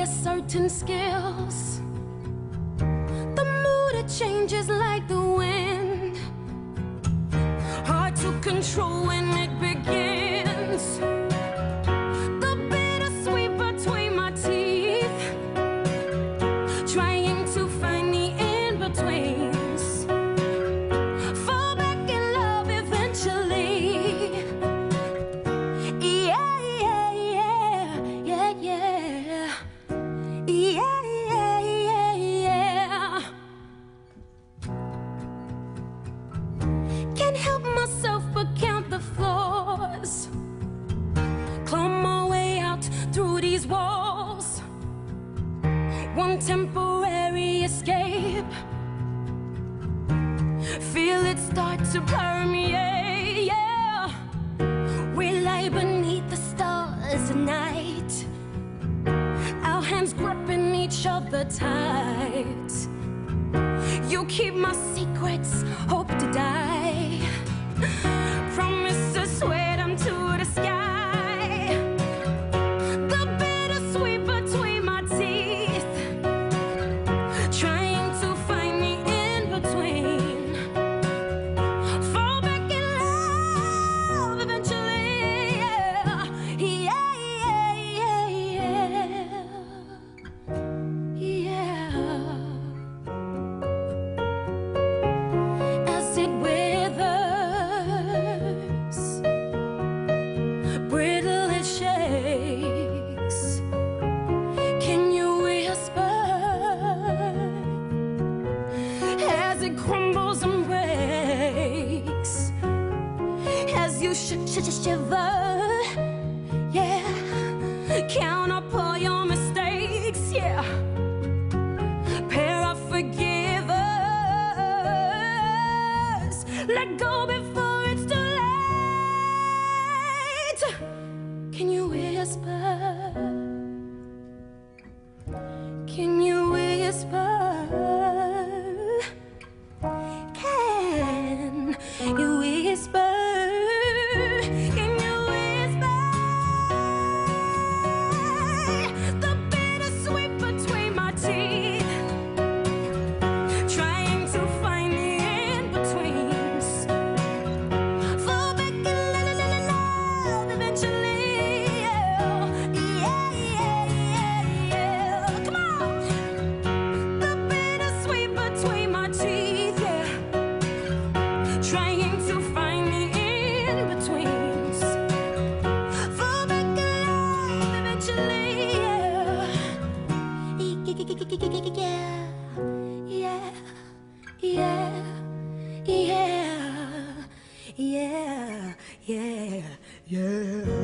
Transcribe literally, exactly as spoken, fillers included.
acquire certain skills. The mood, it changes like the wind, hard to control when it begins. The bittersweet between my teeth, trying to find the in-betweens. Fall back in love eventually. Yeah, yeah, yeah, yeah, yeah. Yeah, yeah, yeah, yeah. Can't help myself but count the flaws, claw my way out through these walls. One temporary escape, feel it start to permeate, yeah. We lie beneath the stars at night, our hands gripping each other tight. You keep my secrets, hope to die. Promise to swear them to the sky. The bittersweet between my teeth, trying to find the in-between. Fall back in love eventually, yeah. Yeah, yeah, yeah, yeah, yeah. As it withers, brittle it shakes, can you whisper? As it crumbles and breaks, as you sh sh sh shiver, yeah. Count up all your mistakes, yeah. Pair of forgivers, let go before it's too late. Can you whisper? Can you whisper? Can you whisper? Can you whisper? The bittersweet between my teeth, trying to find the in-betweens. Fall back in love eventually, yeah. Yeah, yeah, yeah, yeah. Come on. The bittersweet between my teeth, yeah. Trying to find the in-betweens. Fall back in love eventually, yeah. Yeah, yeah, yeah, yeah, yeah, yeah, yeah.